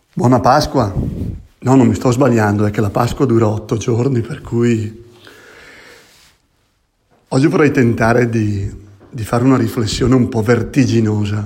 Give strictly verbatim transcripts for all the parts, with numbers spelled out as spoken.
Buona Pasqua! No, non mi sto sbagliando, è che la Pasqua dura otto giorni, per cui oggi vorrei tentare di, di fare una riflessione un po' vertiginosa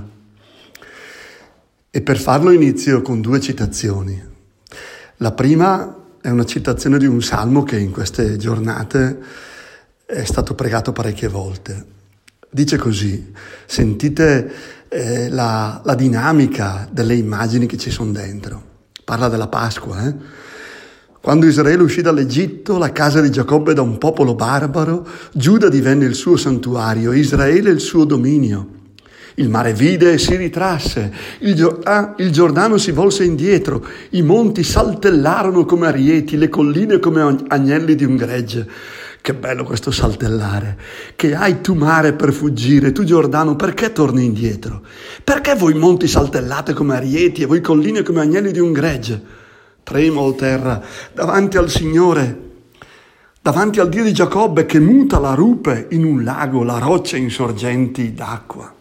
e per farlo inizio con due citazioni. La prima è una citazione di un salmo che in queste giornate è stato pregato parecchie volte. Dice così: sentite eh, la, la dinamica delle immagini che ci sono dentro. Parla della Pasqua, eh? Quando Israele uscì dall'Egitto, la casa di Giacobbe da un popolo barbaro, Giuda divenne il suo santuario, Israele il suo dominio. Il mare vide e si ritrasse, il, Giordano, il Giordano si volse indietro, i monti saltellarono come arieti, le colline come agnelli di un gregge. Che bello questo saltellare. Che hai tu mare per fuggire, tu Giordano, perché torni indietro? Perché voi monti saltellate come arieti e voi colline come agnelli di un gregge? Tremo, o terra, davanti al Signore, davanti al Dio di Giacobbe che muta la rupe in un lago, la roccia in sorgenti d'acqua.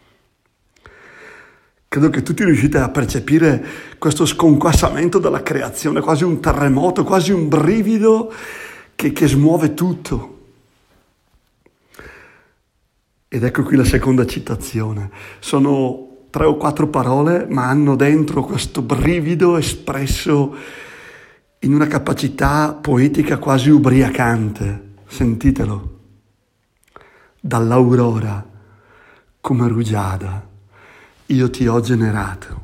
Credo che tutti riuscite a percepire questo sconquassamento della creazione, quasi un terremoto, quasi un brivido che, che smuove tutto. Ed ecco qui la seconda citazione. Sono tre o quattro parole, ma hanno dentro questo brivido espresso in una capacità poetica quasi ubriacante. Sentitelo. Dall'aurora, come rugiada, io ti ho generato.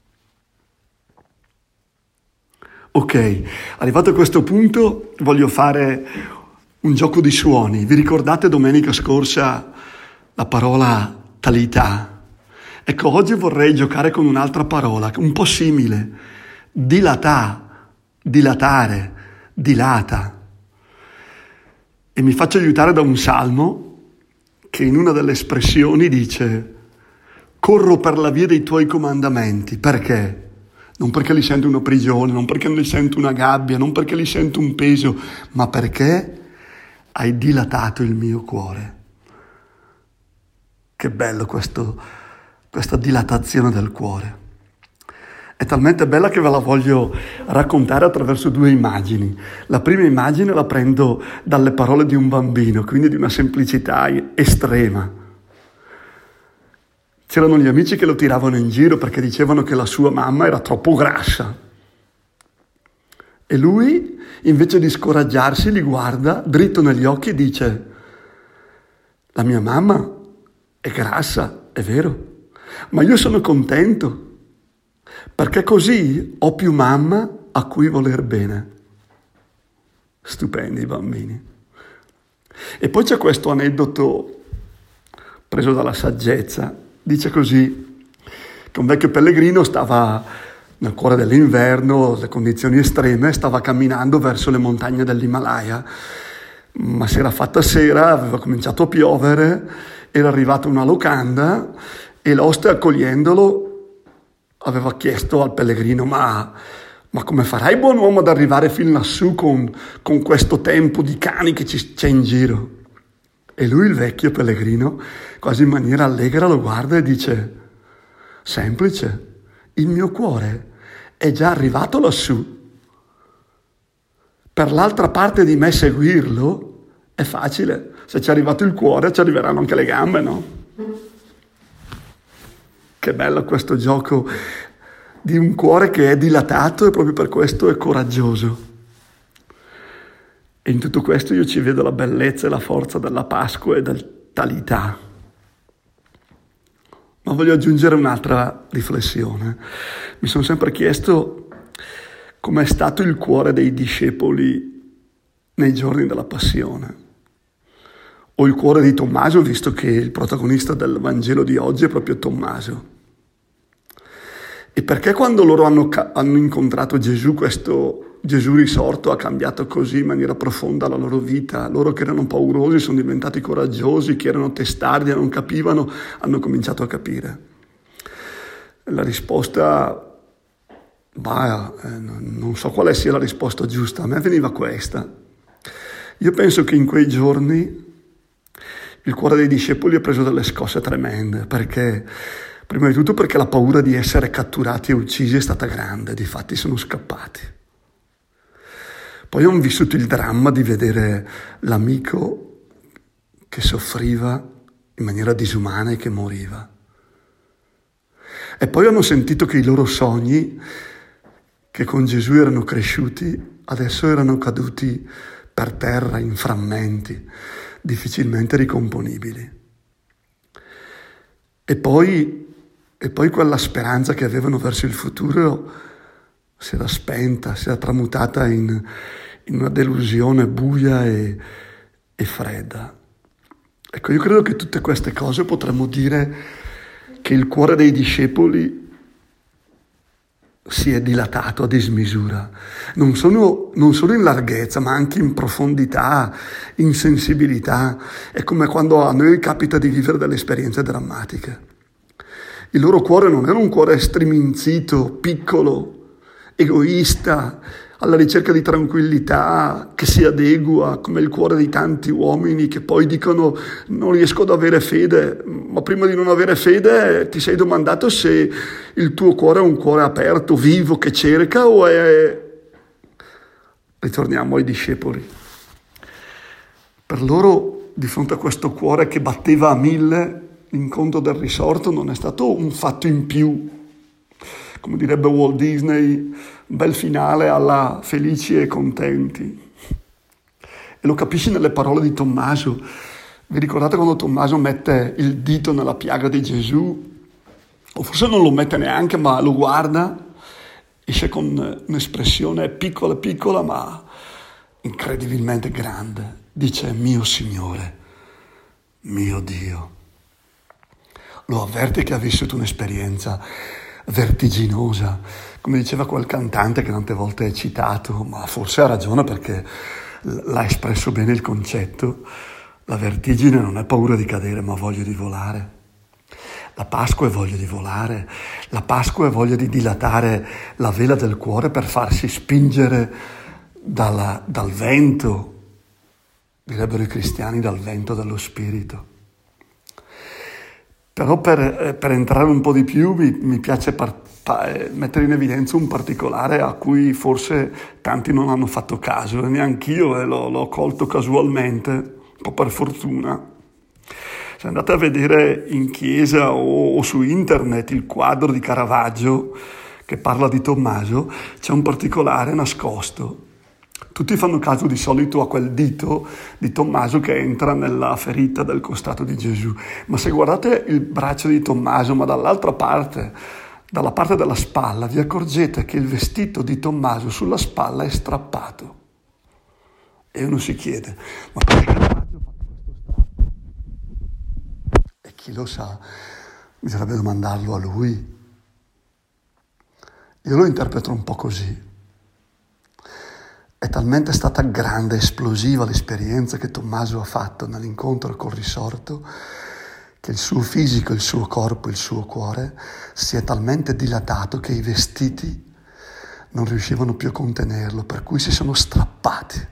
Ok, arrivato a questo punto voglio fare un gioco di suoni. Vi ricordate domenica scorsa la parola talità? Ecco, oggi vorrei giocare con un'altra parola, un po' simile. Dilatà, dilatare, dilata. E mi faccio aiutare da un salmo che in una delle espressioni dice: corro per la via dei tuoi comandamenti. Perché? Non perché li sento una prigione, non perché li sento una gabbia, non perché li sento un peso, ma perché hai dilatato il mio cuore. Che bello questo, questa dilatazione del cuore. È talmente bella che ve la voglio raccontare attraverso due immagini. La prima immagine la prendo dalle parole di un bambino, quindi di una semplicità estrema. C'erano gli amici che lo tiravano in giro perché dicevano che la sua mamma era troppo grassa. E lui, invece di scoraggiarsi, li guarda dritto negli occhi e dice: la mia mamma è grassa, è vero, ma io sono contento perché così ho più mamma a cui voler bene. Stupendi i bambini. E poi c'è questo aneddoto preso dalla saggezza. Dice così, che un vecchio pellegrino stava nel cuore dell'inverno, le condizioni estreme, stava camminando verso le montagne dell'Himalaya, ma si era fatta sera, aveva cominciato a piovere, era arrivata una locanda e l'oste, accogliendolo, aveva chiesto al pellegrino: ma, ma come farai, buon uomo, ad arrivare fin lassù con, con questo tempo di cani che ci, c'è in giro? E lui, il vecchio pellegrino, quasi in maniera allegra, lo guarda e dice: semplice, il mio cuore è già arrivato lassù. Per l'altra parte di me seguirlo è facile. Se ci è arrivato il cuore, ci arriveranno anche le gambe, no? Che bello questo gioco di un cuore che è dilatato e proprio per questo è coraggioso. E in tutto questo io ci vedo la bellezza e la forza della Pasqua e del talità. Ma voglio aggiungere un'altra riflessione. Mi sono sempre chiesto com'è stato il cuore dei discepoli nei giorni della Passione. O il cuore di Tommaso, visto che il protagonista del Vangelo di oggi è proprio Tommaso. E perché quando loro hanno, hanno incontrato Gesù, questo Gesù risorto ha cambiato così in maniera profonda la loro vita? Loro che erano paurosi sono diventati coraggiosi, che erano testardi e non capivano, hanno cominciato a capire. La risposta, bah, eh, non so quale sia la risposta giusta, a me veniva questa. Io penso che in quei giorni il cuore dei discepoli ha preso delle scosse tremende, perché Prima di tutto perché la paura di essere catturati e uccisi è stata grande, difatti sono scappati. Poi hanno vissuto il dramma di vedere l'amico che soffriva in maniera disumana e che moriva. E poi hanno sentito che i loro sogni, che con Gesù erano cresciuti, adesso erano caduti per terra in frammenti, difficilmente ricomponibili. E poi, e poi quella speranza che avevano verso il futuro si era spenta, si era tramutata in, in una delusione buia e, e fredda. Ecco, io credo che tutte queste cose potremmo dire che il cuore dei discepoli si è dilatato a dismisura, non solo, non solo in larghezza, ma anche in profondità, in sensibilità. È come quando a noi capita di vivere delle esperienze drammatiche. Il loro cuore non era un cuore striminzito, piccolo, egoista, alla ricerca di tranquillità, che si adegua, come il cuore di tanti uomini che poi dicono non riesco ad avere fede, ma prima di non avere fede ti sei domandato se il tuo cuore è un cuore aperto, vivo, che cerca o è... Ritorniamo ai discepoli. Per loro, di fronte a questo cuore che batteva a mille, l'incontro del risorto non è stato un fatto in più. Come direbbe Walt Disney, un bel finale alla felici e contenti. E lo capisci nelle parole di Tommaso. Vi ricordate quando Tommaso mette il dito nella piaga di Gesù? O forse non lo mette neanche, ma lo guarda, esce con un'espressione piccola piccola, ma incredibilmente grande. Dice, mio Signore, mio Dio. Lo avverte che ha vissuto un'esperienza vertiginosa, come diceva quel cantante che tante volte è citato, ma forse ha ragione perché l'ha espresso bene il concetto. La vertigine non è paura di cadere, ma voglia di volare. La Pasqua è voglia di volare. La Pasqua è voglia di dilatare la vela del cuore per farsi spingere dalla, dal vento, direbbero i cristiani, dal vento dello Spirito. Però per, per entrare un po' di più mi, mi piace par, pa, mettere in evidenza un particolare a cui forse tanti non hanno fatto caso, e neanch'io eh, l'ho, l'ho colto casualmente, un po' per fortuna. Se andate a vedere in chiesa o, o su internet il quadro di Caravaggio che parla di Tommaso, c'è un particolare nascosto. Tutti fanno caso di solito a quel dito di Tommaso che entra nella ferita del costato di Gesù. Ma se guardate il braccio di Tommaso, ma dall'altra parte, dalla parte della spalla, vi accorgete che il vestito di Tommaso sulla spalla è strappato. E uno si chiede, ma perché Caravaggio ha fatto questo strappo? E chi lo sa, bisognerebbe domandarlo a lui. Io lo interpreto un po' così. È talmente stata grande, esplosiva l'esperienza che Tommaso ha fatto nell'incontro col risorto, che il suo fisico, il suo corpo, il suo cuore si è talmente dilatato che i vestiti non riuscivano più a contenerlo, per cui si sono strappati.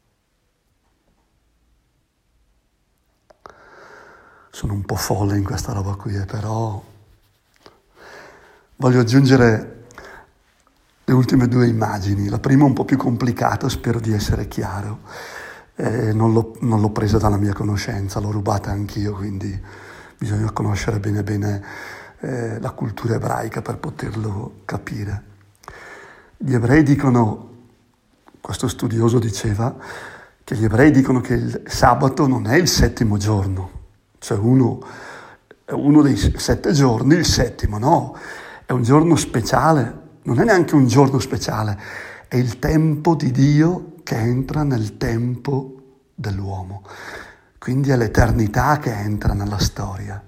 Sono un po' folle in questa roba qui, eh, però voglio aggiungere le ultime due immagini. La prima un po' più complicata, spero di essere chiaro. Eh, non, l'ho, non l'ho presa dalla mia conoscenza, l'ho rubata anch'io, quindi bisogna conoscere bene bene eh, la cultura ebraica per poterlo capire. Gli ebrei dicono, questo studioso diceva, che gli ebrei dicono che il sabato non è il settimo giorno, cioè uno, uno dei sette giorni, il settimo, no, è un giorno speciale. Non è neanche un giorno speciale, è il tempo di Dio che entra nel tempo dell'uomo. Quindi è l'eternità che entra nella storia.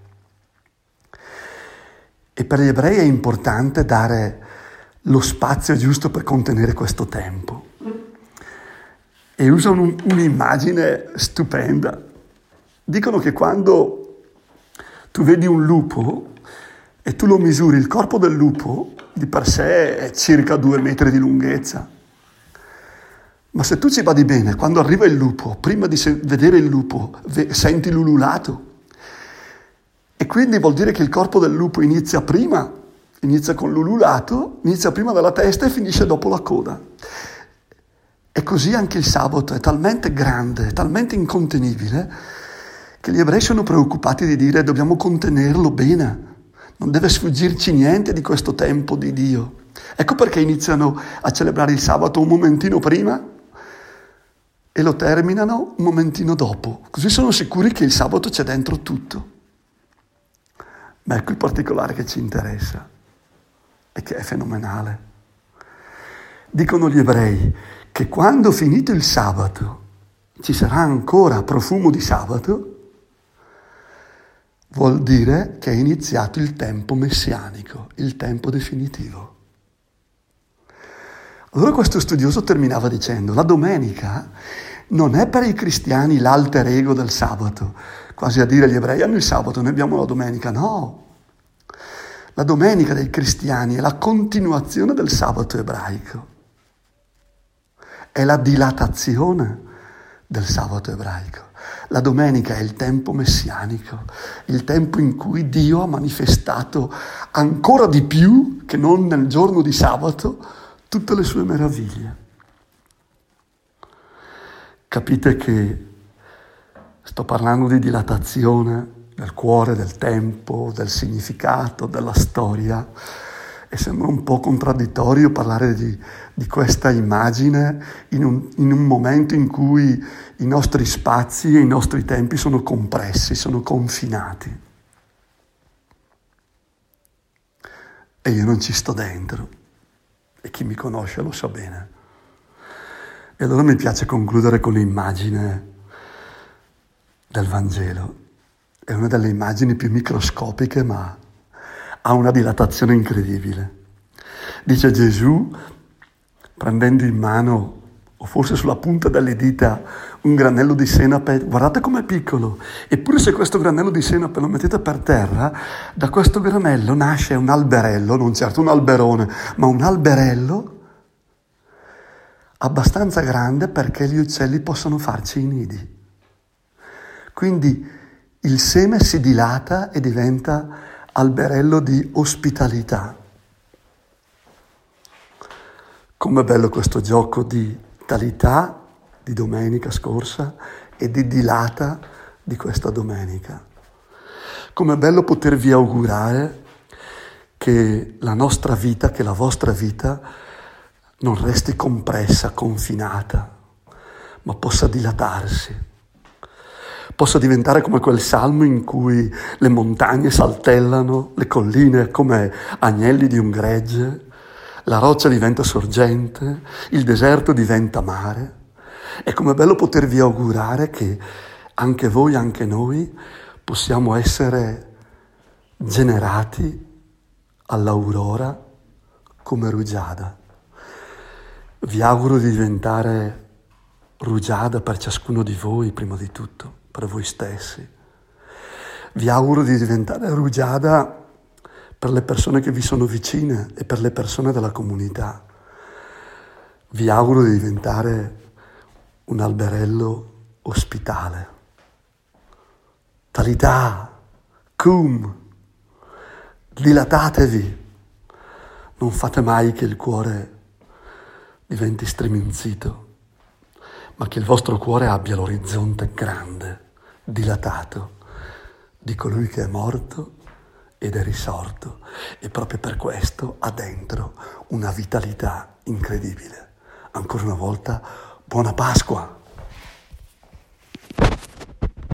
E per gli ebrei è importante dare lo spazio giusto per contenere questo tempo. E usano un, un'immagine stupenda. Dicono che quando tu vedi un lupo e tu lo misuri, il corpo del lupo di per sé è circa due metri di lunghezza. Ma se tu ci badi bene, quando arriva il lupo, prima di se- vedere il lupo, ve- senti l'ululato E quindi vuol dire che il corpo del lupo inizia prima, inizia con l'ululato, inizia prima dalla testa e finisce dopo la coda. E così anche il sabato è talmente grande, è talmente incontenibile, che gli ebrei sono preoccupati di dire dobbiamo contenerlo bene, non deve sfuggirci niente di questo tempo di Dio. Ecco perché iniziano a celebrare il sabato un momentino prima e lo terminano un momentino dopo, così sono sicuri che il sabato c'è dentro tutto. Ma ecco il particolare che ci interessa e che è fenomenale. Dicono gli ebrei che quando finito il sabato ci sarà ancora profumo di sabato, vuol dire che è iniziato il tempo messianico, il tempo definitivo. Allora questo studioso terminava dicendo: la domenica non è per i cristiani l'alter ego del sabato, quasi a dire gli ebrei hanno il sabato, noi abbiamo la domenica. No, la domenica dei cristiani è la continuazione del sabato ebraico, è la dilatazione del sabato ebraico. La domenica è il tempo messianico, il tempo in cui Dio ha manifestato ancora di più che non nel giorno di sabato tutte le sue meraviglie. Capite che sto parlando di dilatazione del cuore, del tempo, del significato, della storia, e sembra un po' contraddittorio parlare di, di questa immagine in un, in un momento in cui i nostri spazi e i nostri tempi sono compressi, sono confinati. E io non ci sto dentro, e chi mi conosce lo sa bene. E allora mi piace concludere con l'immagine del Vangelo. È una delle immagini più microscopiche, ma ha una dilatazione incredibile. Dice Gesù, prendendo in mano, o forse sulla punta delle dita, un granello di senape, guardate com'è piccolo, eppure se questo granello di senape lo mettete per terra, da questo granello nasce un alberello, non certo un alberone, ma un alberello abbastanza grande perché gli uccelli possono farci i nidi. Quindi il seme si dilata e diventa alberello di ospitalità. Com'è bello questo gioco di talità di domenica scorsa e di dilata di questa domenica. Com'è bello potervi augurare che la nostra vita, che la vostra vita non resti compressa, confinata, ma possa dilatarsi. Possa diventare come quel salmo in cui le montagne saltellano, le colline come agnelli di un gregge, la roccia diventa sorgente, il deserto diventa mare. E com'è bello potervi augurare che anche voi, anche noi, possiamo essere generati all'aurora come rugiada. Vi auguro di diventare rugiada per ciascuno di voi, prima di tutto, per voi stessi. Vi auguro di diventare rugiada per le persone che vi sono vicine e per le persone della comunità. Vi auguro di diventare un alberello ospitale. Talità, cum, dilatatevi. Non fate mai che il cuore diventi striminzito, ma che il vostro cuore abbia l'orizzonte grande, dilatato, di colui che è morto ed è risorto, e proprio per questo ha dentro una vitalità incredibile. Ancora una volta, buona Pasqua!